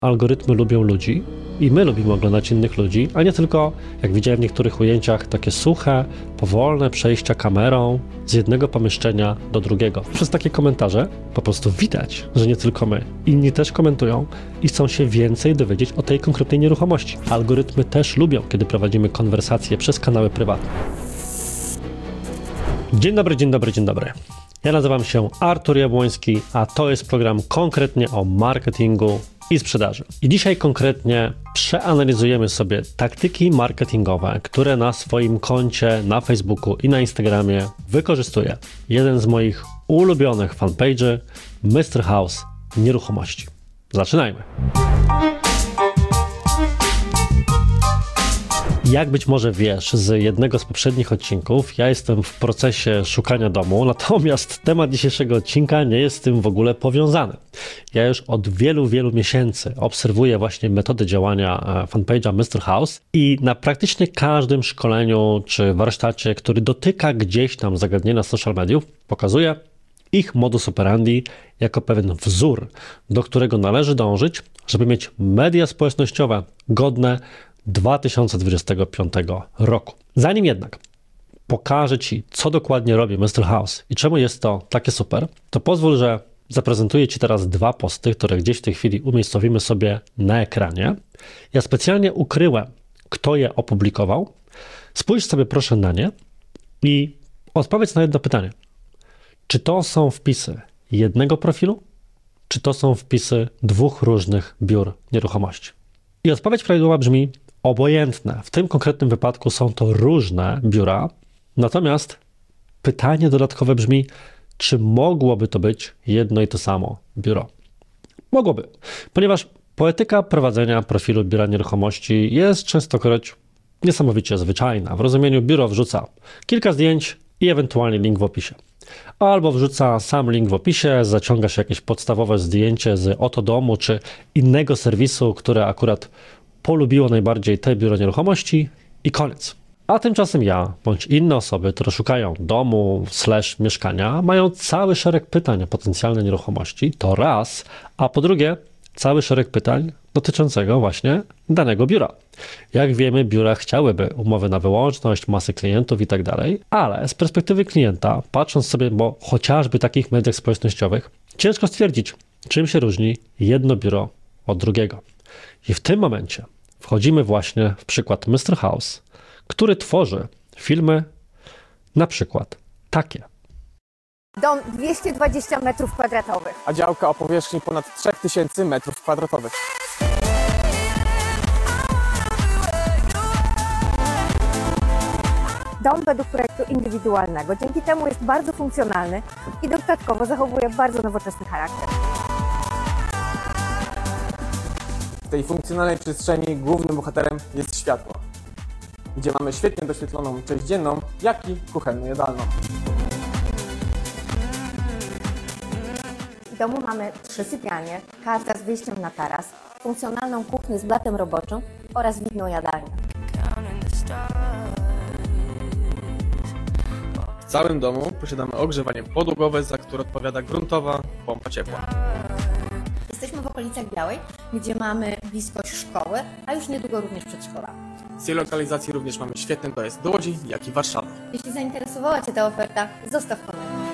Algorytmy lubią ludzi i my lubimy oglądać innych ludzi, a nie tylko, jak widziałem w niektórych ujęciach, takie suche, powolne przejścia kamerą z jednego pomieszczenia do drugiego. Przez takie komentarze po prostu widać, że nie tylko my. Inni też komentują i chcą się więcej dowiedzieć o tej konkretnej nieruchomości. Algorytmy też lubią, kiedy prowadzimy konwersacje przez kanały prywatne. Dzień dobry, dzień dobry, dzień dobry. Ja nazywam się Artur Jabłoński, a to jest program konkretnie o marketingu i sprzedaży. I dzisiaj konkretnie przeanalizujemy sobie taktyki marketingowe, które na swoim koncie na Facebooku i na Instagramie wykorzystuje jeden z moich ulubionych fanpage'y, Mr. House Nieruchomości. Zaczynajmy! Jak być może wiesz z jednego z poprzednich odcinków, ja jestem w procesie szukania domu, natomiast temat dzisiejszego odcinka nie jest z tym w ogóle powiązany. Ja już od wielu miesięcy obserwuję właśnie metody działania fanpage'a Mr. House i na praktycznie każdym szkoleniu czy warsztacie, który dotyka gdzieś tam zagadnienia social mediów, pokazuję ich modus operandi jako pewien wzór, do którego należy dążyć, żeby mieć media społecznościowe godne 2025 roku. Zanim jednak pokażę Ci, co dokładnie robi Mr. House i czemu jest to takie super, to pozwól, że zaprezentuję Ci teraz dwa posty, które gdzieś w tej chwili umiejscowimy sobie na ekranie. Ja specjalnie ukryłem, kto je opublikował. Spójrz sobie proszę na nie i odpowiedz na jedno pytanie. Czy to są wpisy jednego profilu, czy to są wpisy dwóch różnych biur nieruchomości? I odpowiedź prawidłowa brzmi obojętne. W tym konkretnym wypadku są to różne biura, natomiast pytanie dodatkowe brzmi, czy mogłoby to być jedno i to samo biuro? Mogłoby, ponieważ poetyka prowadzenia profilu biura nieruchomości jest częstokroć niesamowicie zwyczajna. W rozumieniu biuro wrzuca kilka zdjęć i ewentualnie link w opisie. Albo wrzuca sam link w opisie, zaciąga się jakieś podstawowe zdjęcie z oto domu czy innego serwisu, które akurat polubiło najbardziej te biuro nieruchomości i koniec. A tymczasem ja, bądź inne osoby, które szukają domu / mieszkania, mają cały szereg pytań o potencjalne nieruchomości, to raz, a po drugie cały szereg pytań dotyczącego właśnie danego biura. Jak wiemy, biura chciałyby umowy na wyłączność, masy klientów i tak dalej, ale z perspektywy klienta, patrząc sobie po chociażby takich mediach społecznościowych, ciężko stwierdzić, czym się różni jedno biuro od drugiego. I w tym momencie wchodzimy właśnie w przykład Mr. House, który tworzy filmy na przykład takie. Dom 220 m2, a działka o powierzchni ponad 3000 m2. Dom według projektu indywidualnego. Dzięki temu jest bardzo funkcjonalny i dodatkowo zachowuje bardzo nowoczesny charakter. W tej funkcjonalnej przestrzeni głównym bohaterem jest światło, gdzie mamy świetnie doświetloną część dzienną, jak i kuchenno-jadalną. W domu mamy 3 sypialnie, każda z wyjściem na taras, funkcjonalną kuchnię z blatem roboczym oraz widną jadalnię. W całym domu posiadamy ogrzewanie podłogowe, za które odpowiada gruntowa pompa ciepła. Jesteśmy w okolicach Białej, gdzie mamy bliskość szkoły, a już niedługo również przedszkola. Z tej lokalizacji również mamy świetny dojazd do Łodzi, jak i Warszawy. Jeśli zainteresowała Cię ta oferta, zostaw komentarz.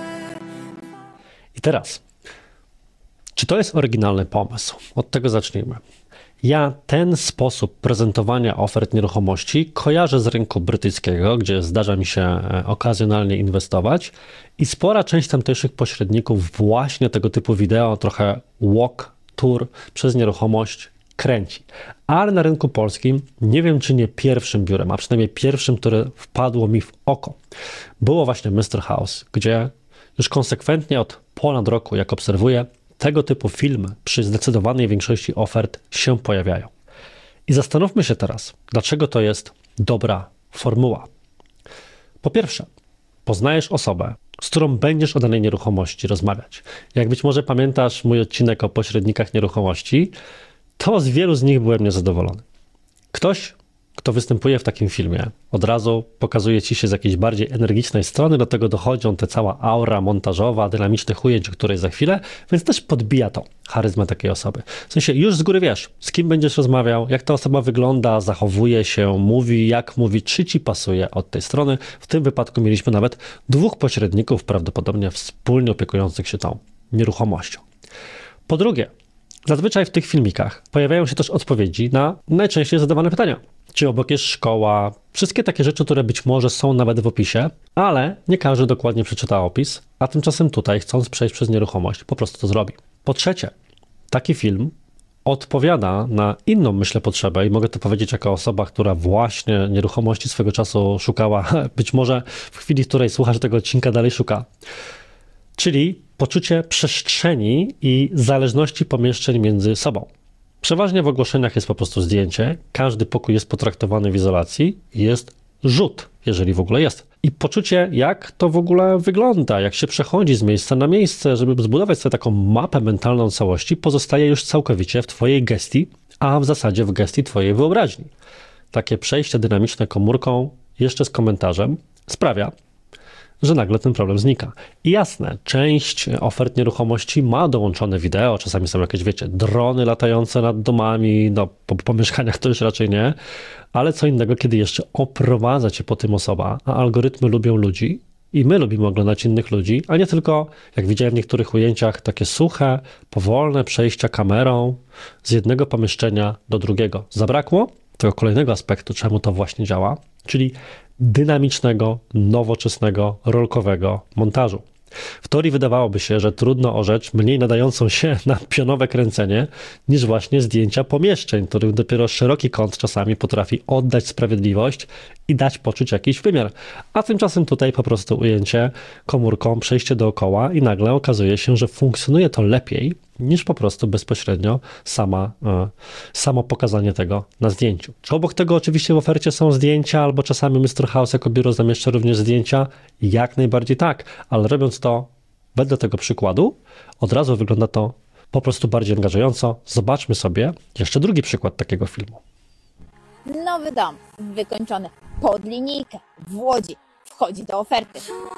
I teraz, czy to jest oryginalny pomysł? Od tego zacznijmy. Ja ten sposób prezentowania ofert nieruchomości kojarzę z rynku brytyjskiego, gdzie zdarza mi się okazjonalnie inwestować i spora część tamtejszych pośredników właśnie tego typu wideo, trochę walk tour przez nieruchomość kręci. Ale na rynku polskim nie wiem, czy nie pierwszym biurem, a przynajmniej pierwszym, które wpadło mi w oko, było właśnie Mr. House, gdzie już konsekwentnie od ponad roku, jak obserwuję, tego typu filmy przy zdecydowanej większości ofert się pojawiają. I zastanówmy się teraz, dlaczego to jest dobra formuła. Po pierwsze, poznajesz osobę, z którą będziesz o danej nieruchomości rozmawiać. Jak być może pamiętasz mój odcinek o pośrednikach nieruchomości, to z wielu z nich byłem niezadowolony. Ktoś, kto występuje w takim filmie, od razu pokazuje ci się z jakiejś bardziej energicznej strony, do tego dochodzą te cała aura montażowa, dynamicznych ujęć, o której za chwilę, więc też podbija to charyzmę takiej osoby. W sensie już z góry wiesz, z kim będziesz rozmawiał, jak ta osoba wygląda, zachowuje się, mówi, jak mówi, czy ci pasuje od tej strony. W tym wypadku mieliśmy nawet 2 pośredników, prawdopodobnie wspólnie opiekujących się tą nieruchomością. Po drugie, zazwyczaj w tych filmikach pojawiają się też odpowiedzi na najczęściej zadawane pytania. Czy obok jest szkoła, wszystkie takie rzeczy, które być może są nawet w opisie, ale nie każdy dokładnie przeczyta opis, a tymczasem tutaj, chcąc przejść przez nieruchomość, po prostu to zrobi. Po trzecie, taki film odpowiada na inną, myślę, potrzebę i mogę to powiedzieć jako osoba, która właśnie nieruchomości swego czasu szukała, być może w chwili, w której słuchasz tego odcinka, dalej szuka. Czyli poczucie przestrzeni i zależności pomieszczeń między sobą. Przeważnie w ogłoszeniach jest po prostu zdjęcie, każdy pokój jest potraktowany w izolacji i jest rzut, jeżeli w ogóle jest. I poczucie, jak to w ogóle wygląda, jak się przechodzi z miejsca na miejsce, żeby zbudować sobie taką mapę mentalną całości, pozostaje już całkowicie w twojej gestii, a w zasadzie w gestii twojej wyobraźni. Takie przejście dynamiczne komórką, jeszcze z komentarzem, sprawia, że nagle ten problem znika. I jasne, część ofert nieruchomości ma dołączone wideo, czasami są jakieś, wiecie, drony latające nad domami, no po mieszkaniach to już raczej nie, ale co innego, kiedy jeszcze oprowadza cię po tym osoba, a algorytmy lubią ludzi i my lubimy oglądać innych ludzi, a nie tylko, jak widziałem w niektórych ujęciach, takie suche, powolne przejścia kamerą z jednego pomieszczenia do drugiego. Zabrakło tego kolejnego aspektu, czemu to właśnie działa, czyli dynamicznego, nowoczesnego, rolkowego montażu. W teorii wydawałoby się, że trudno o rzecz mniej nadającą się na pionowe kręcenie niż właśnie zdjęcia pomieszczeń, których dopiero szeroki kąt czasami potrafi oddać sprawiedliwość i dać poczuć jakiś wymiar. A tymczasem tutaj po prostu ujęcie komórką, przejście dookoła i nagle okazuje się, że funkcjonuje to lepiej niż po prostu bezpośrednio samo pokazanie tego na zdjęciu. Czy obok tego oczywiście w ofercie są zdjęcia, albo czasami Mr. House jako biuro zamieszcza również zdjęcia? Jak najbardziej tak, ale robiąc to wedle tego przykładu, od razu wygląda to po prostu bardziej angażująco. Zobaczmy sobie jeszcze drugi przykład takiego filmu. Nowy dom, wykończony pod linijkę w Łodzi, wchodzi do oferty.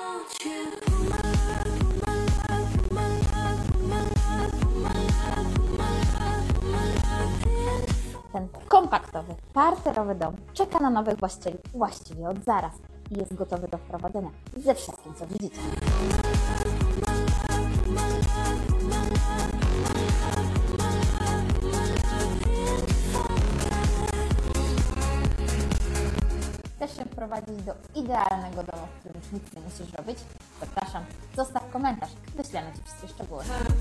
Ten kompaktowy, parterowy dom czeka na nowych właścicieli właściwie od zaraz i jest gotowy do wprowadzenia ze wszystkim, co widzicie. Chcesz się wprowadzić do idealnego domu, w którym nic nie musisz robić? Zapraszam, zostaw komentarz, wyślemy Ci wszystkie szczegóły.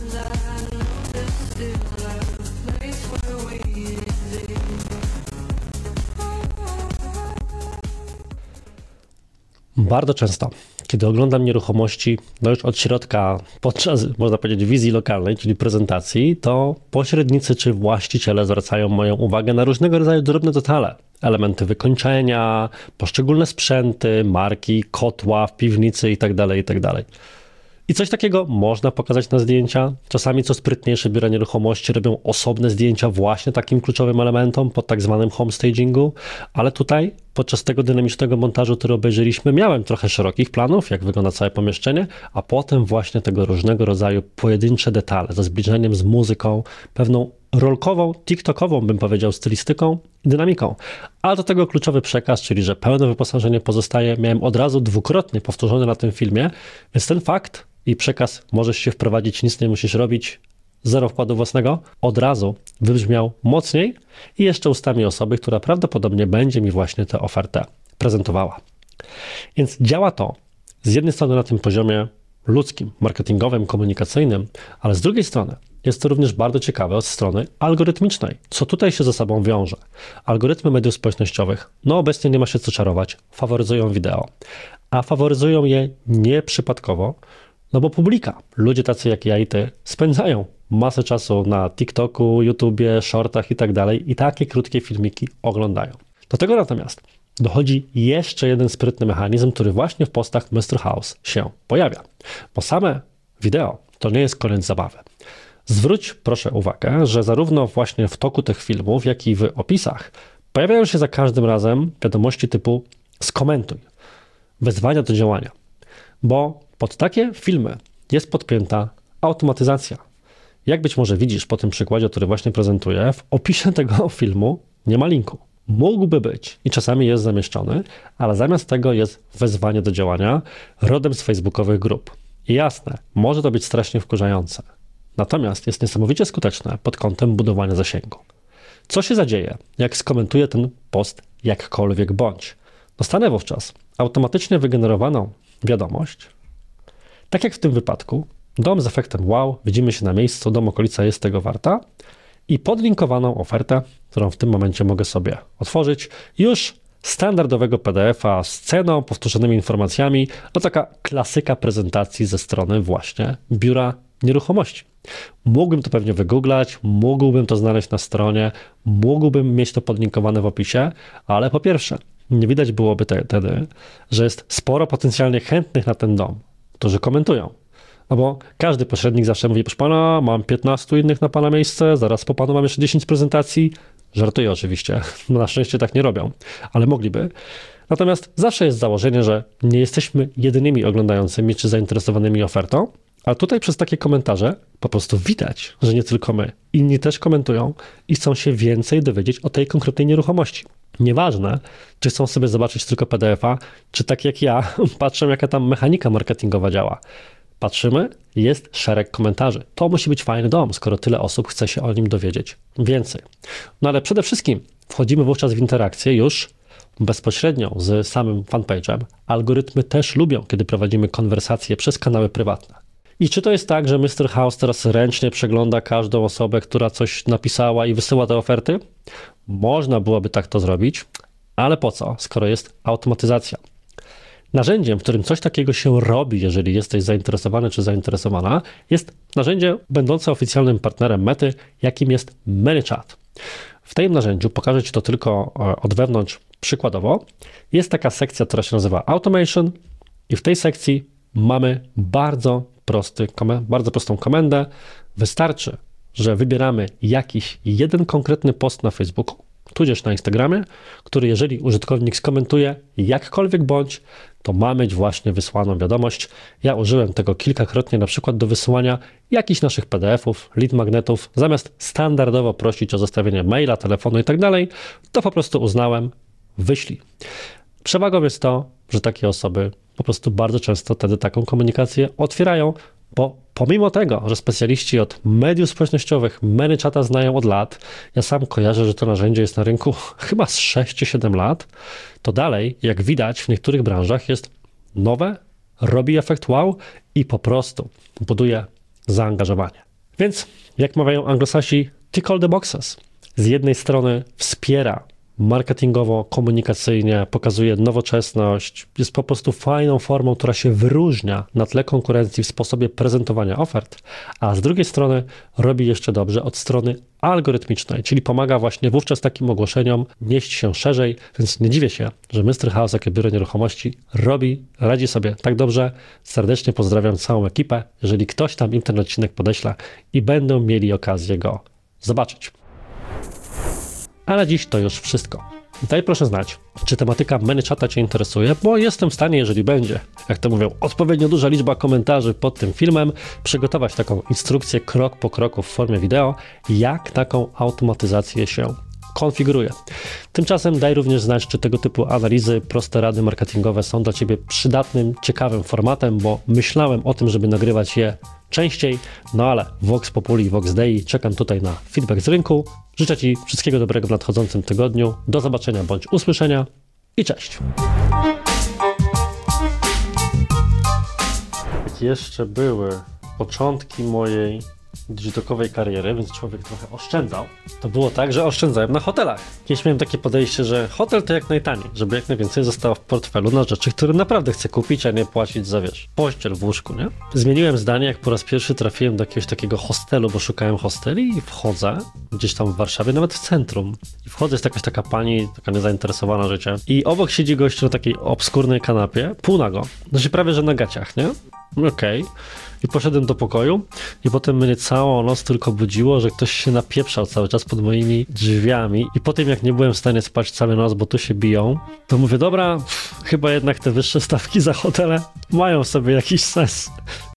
Bardzo często, kiedy oglądam nieruchomości, no już od środka, podczas, można powiedzieć, wizji lokalnej, czyli prezentacji, to pośrednicy czy właściciele zwracają moją uwagę na różnego rodzaju drobne detale. Elementy wykończenia, poszczególne sprzęty, marki, kotła w piwnicy itd., itd. I coś takiego można pokazać na zdjęcia. Czasami co sprytniejsze biura nieruchomości robią osobne zdjęcia właśnie takim kluczowym elementom pod tak zwanym homestagingu, ale tutaj podczas tego dynamicznego montażu, który obejrzeliśmy, miałem trochę szerokich planów, jak wygląda całe pomieszczenie, a potem właśnie tego różnego rodzaju pojedyncze detale ze zbliżeniem z muzyką, pewną rolkową, tiktokową, bym powiedział, stylistyką i dynamiką. A do tego kluczowy przekaz, czyli że pełne wyposażenie pozostaje, miałem od razu dwukrotnie powtórzone na tym filmie, więc ten fakt i przekaz, możesz się wprowadzić, nic nie musisz robić, zero wkładu własnego, od razu wybrzmiał mocniej i jeszcze ustami osoby, która prawdopodobnie będzie mi właśnie tę ofertę prezentowała. Więc działa to z jednej strony na tym poziomie ludzkim, marketingowym, komunikacyjnym, ale z drugiej strony jest to również bardzo ciekawe od strony algorytmicznej. Co tutaj się ze sobą wiąże? Algorytmy mediów społecznościowych, no obecnie nie ma się co czarować, faworyzują wideo, a faworyzują je nieprzypadkowo, no bo publika, ludzie tacy jak ja i ty, spędzają masę czasu na TikToku, YouTubie, shortach i tak dalej i takie krótkie filmiki oglądają. Do tego natomiast dochodzi jeszcze jeden sprytny mechanizm, który właśnie w postach Mr. House się pojawia. Bo same wideo to nie jest koniec zabawy. Zwróć proszę uwagę, że zarówno właśnie w toku tych filmów, jak i w opisach Pojawiają się za każdym razem wiadomości typu skomentuj, wezwania do działania, bo pod takie filmy jest podpięta automatyzacja. Jak być może widzisz po tym przykładzie, który właśnie prezentuję, w opisie tego filmu nie ma linku. Mógłby być i czasami jest zamieszczony, ale zamiast tego jest wezwanie do działania rodem z facebookowych grup. I jasne, może to być strasznie wkurzające. Natomiast jest niesamowicie skuteczne pod kątem budowania zasięgu. Co się zadzieje, jak skomentuję ten post jakkolwiek bądź? Dostanę wówczas automatycznie wygenerowaną wiadomość, tak jak w tym wypadku, dom z efektem wow, widzimy się na miejscu, dom okolica jest tego warta i podlinkowaną ofertę, którą w tym momencie mogę sobie otworzyć, już standardowego PDF-a z ceną, powtórzonymi informacjami, no taka klasyka prezentacji ze strony właśnie biura nieruchomości. Mógłbym to pewnie wygooglać, mógłbym to znaleźć na stronie, mógłbym mieć to podlinkowane w opisie, ale po pierwsze, nie widać byłoby wtedy, że jest sporo potencjalnie chętnych na ten dom, którzy komentują. No bo każdy pośrednik zawsze mówi, proszę pana, mam 15 innych na pana miejsce, zaraz po panu mam jeszcze 10 prezentacji. Żartuję oczywiście, no na szczęście tak nie robią, ale mogliby. Natomiast zawsze jest założenie, że nie jesteśmy jedynymi oglądającymi czy zainteresowanymi ofertą, a tutaj przez takie komentarze po prostu widać, że nie tylko my, inni też komentują i chcą się więcej dowiedzieć o tej konkretnej nieruchomości. Nieważne, czy chcą sobie zobaczyć tylko PDF-a, czy tak jak ja, patrzą jaka tam mechanika marketingowa działa. Patrzymy, jest szereg komentarzy. To musi być fajny dom, skoro tyle osób chce się o nim dowiedzieć więcej. No ale przede wszystkim wchodzimy wówczas w interakcję już bezpośrednią z samym fanpage'em. Algorytmy też lubią, kiedy prowadzimy konwersacje przez kanały prywatne. I czy to jest tak, że Mr. House teraz ręcznie przegląda każdą osobę, która coś napisała i wysyła te oferty? Można byłoby tak to zrobić, ale po co, skoro jest automatyzacja? Narzędziem, w którym coś takiego się robi, jeżeli jesteś zainteresowany czy zainteresowana, jest narzędzie będące oficjalnym partnerem Mety, jakim jest ManyChat. W tym narzędziu, pokażę Ci to tylko od wewnątrz przykładowo, jest taka sekcja, która się nazywa Automation i w tej sekcji mamy bardzo prostą komendę. Wystarczy, że wybieramy jakiś jeden konkretny post na Facebooku, tudzież na Instagramie, który jeżeli użytkownik skomentuje jakkolwiek bądź, to ma mieć właśnie wysłaną wiadomość. Ja użyłem tego kilkakrotnie, na przykład do wysyłania jakichś naszych PDF-ów, lead magnetów. Zamiast standardowo prosić o zostawienie maila, telefonu i tak dalej, to po prostu uznałem, wyślij. Przewagą jest to, że takie osoby po prostu bardzo często wtedy taką komunikację otwierają, bo pomimo tego, że specjaliści od mediów społecznościowych ManyChata znają od lat, ja sam kojarzę, że to narzędzie jest na rynku chyba z 6 czy 7 lat, to dalej, jak widać w niektórych branżach jest nowe, robi efekt wow i po prostu buduje zaangażowanie. Więc jak mawiają anglosasi, tick all the boxes. Z jednej strony wspiera marketingowo, komunikacyjnie, pokazuje nowoczesność, jest po prostu fajną formą, która się wyróżnia na tle konkurencji w sposobie prezentowania ofert, a z drugiej strony robi jeszcze dobrze od strony algorytmicznej, czyli pomaga właśnie wówczas takim ogłoszeniom nieść się szerzej, więc nie dziwię się, że Mr. House, jakie biuro nieruchomości radzi sobie tak dobrze. Serdecznie pozdrawiam całą ekipę, jeżeli ktoś tam im ten odcinek podeśle i będą mieli okazję go zobaczyć. Ale dziś to już wszystko. Daj proszę znać, czy tematyka ManyChata Cię interesuje, bo jestem w stanie, jeżeli będzie, jak to mówią, odpowiednio duża liczba komentarzy pod tym filmem, przygotować taką instrukcję krok po kroku w formie wideo, jak taką automatyzację się konfiguruje. Tymczasem daj również znać, czy tego typu analizy, proste rady marketingowe są dla Ciebie przydatnym, ciekawym formatem, bo myślałem o tym, żeby nagrywać je częściej, no ale Vox Populi, Vox Dei, czekam tutaj na feedback z rynku. Życzę Ci wszystkiego dobrego w nadchodzącym tygodniu. Do zobaczenia bądź usłyszenia i cześć. Jeszcze były początki mojej digitokowej kariery, więc człowiek trochę oszczędzał. To było tak, że oszczędzałem na hotelach. Kiedyś miałem takie podejście, że hotel to jak najtaniej, żeby jak najwięcej zostało w portfelu na rzeczy, które naprawdę chcę kupić, a nie płacić za, pościel w łóżku, nie? Zmieniłem zdanie, jak po raz pierwszy trafiłem do jakiegoś takiego hostelu, bo szukałem hosteli i wchodzę gdzieś tam w Warszawie, nawet w centrum. I wchodzę, jest jakaś taka pani, taka niezainteresowana życiem. I obok siedzi gościu na takiej obskurnej kanapie, półnago, znaczy prawie, że na gaciach, nie? Okej. I poszedłem do pokoju i potem mnie całą noc tylko budziło, że ktoś się napieprzał cały czas pod moimi drzwiami i po tym jak nie byłem w stanie spać cały noc, bo tu się biją, to mówię, dobra, chyba jednak te wyższe stawki za hotele mają w sobie jakiś sens.